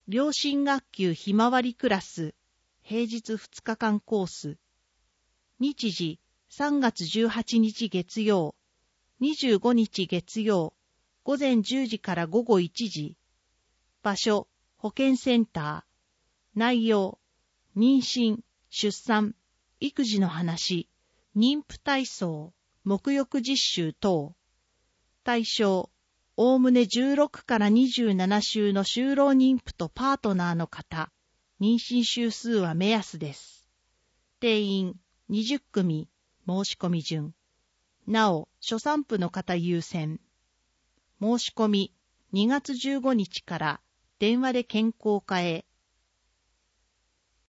良心学級ひまわりクラス、平日2日間コース。日時、3月18日月曜、25日月曜、午前10時から午後1時。場所、保健センター。内容、妊娠、出産、育児の話、妊婦体操、沐浴実習等。対象、おおむね16から27週の就労妊婦とパートナーの方、妊娠週数は目安です。定員20組、申し込み順。なお、初産婦の方優先。申し込み2月15日から電話で健康課へ